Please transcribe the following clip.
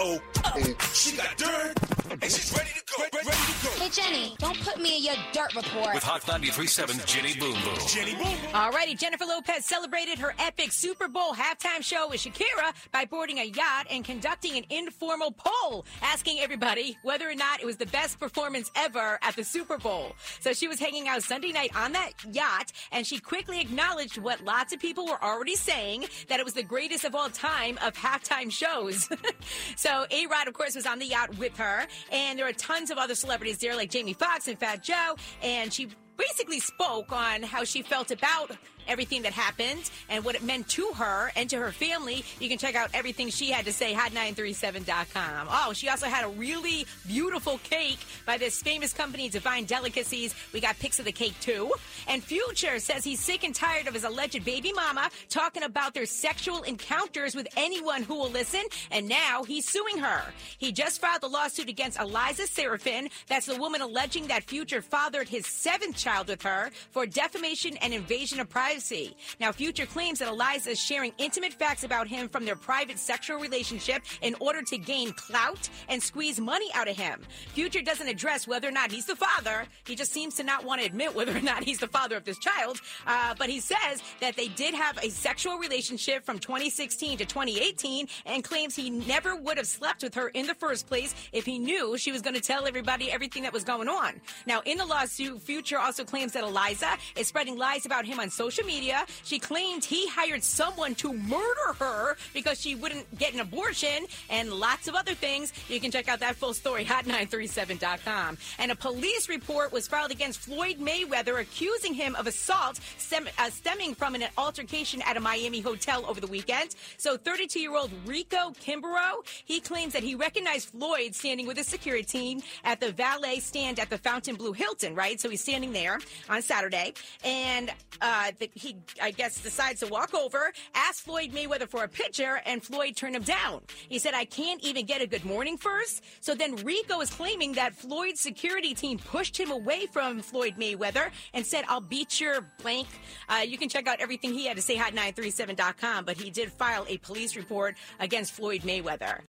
So she got dirt, and she's ready to go. Ready to go. Hey, Jenny, don't put me in your dirt report. With Hot 93.7 Jenny Boom Boom. Jenny Boom. Alrighty, Jennifer Lopez celebrated her epic Super Bowl halftime show with Shakira by boarding a yacht and conducting an informal poll, asking everybody whether or not it was the best performance ever at the Super Bowl. So she was hanging out Sunday night on that yacht, and she quickly acknowledged what lots of people were already saying, that it was the greatest of all time of halftime shows. So A-Rod, of course, was on the yacht with her, and there were tons of other celebrities there, like Jamie Foxx and Fat Joe, and she basically spoke on how she felt about everything that happened and what it meant to her and to her family. You can check out everything she had to say, hot937.com. Oh, she also had a really beautiful cake by this famous company, Divine Delicacies. We got pics of the cake, too. And Future says he's sick and tired of his alleged baby mama talking about their sexual encounters with anyone who will listen, and now he's suing her. He just filed a lawsuit against Eliza Serafin. That's the woman alleging that Future fathered his seventh child with her for defamation and invasion of privacy. Now, Future claims that Eliza is sharing intimate facts about him from their private sexual relationship in order to gain clout and squeeze money out of him. Future doesn't address whether or not he's the father. He just seems to not want to admit whether or not he's the father of this child. But he says that they did have a sexual relationship from 2016 to 2018 and claims he never would have slept with her in the first place if he knew she was going to tell everybody everything that was going on. Now, in the lawsuit, Future also claims that Eliza is spreading lies about him on social media. She claimed he hired someone to murder her because she wouldn't get an abortion, and lots of other things. You can check out that full story, hot937.com. And a police report was filed against Floyd Mayweather, accusing him of assault stemming from an altercation at a Miami hotel over the weekend. So 32-year-old Rico Kimbrough, he claims that he recognized Floyd standing with a security team at the valet stand at the Fontainebleau Hilton, right? So he's standing there on Saturday, and he, I guess, decides to walk over, ask Floyd Mayweather for a picture, and Floyd turned him down. He said, I can't even get a good morning first. So then Rico is claiming that Floyd's security team pushed him away from Floyd Mayweather and said, I'll beat your blank. You can check out everything he had to say, hot937.com, but he did file a police report against Floyd Mayweather.